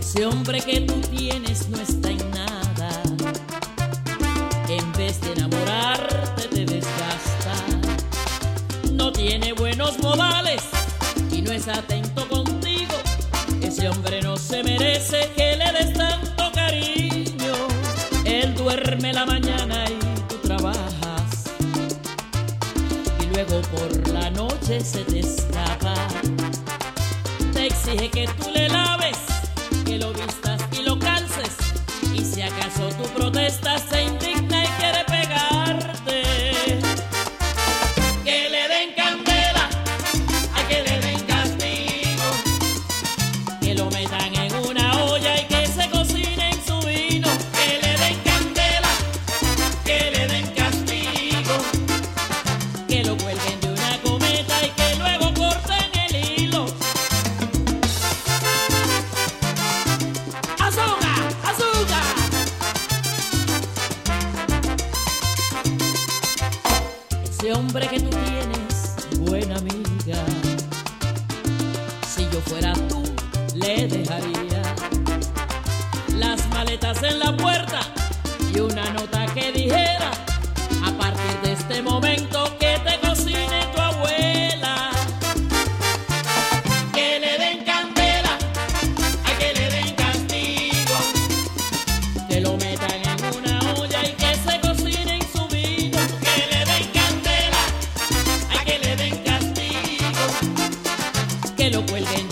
Ese hombre que tú tienes no está en nada. En vez de enamorarte te desgasta. No tiene buenos modales y no es atento contigo. Ese hombre no se merece que le des tanto cariño. Él duerme la mañana y tú trabajas, y luego por la noche se te escapa. Te exige que tú le laves, que lo vistas y lo calces, y si acaso tú protestas se indigna y quiere pegarte. Que le den candela, a que le den castigo, que lo metan en una olla y que se cocine en su vino. Que le den candela, que le den castigo, que lo cuelguen de una cometa y que luego corten el hilo. ¡Azúcar! ¡Azúcar! Ese hombre que tú tienes, buena amiga, si yo fuera tú, le dejaría las maletas en la puerta y una nota que dijera: a partir de este momento que te cocine tu abuela. Que le den candela, a que le den castigo, que lo metan en una olla y que se cocine en su vino. Que le den candela, a que le den castigo, que lo cuelguen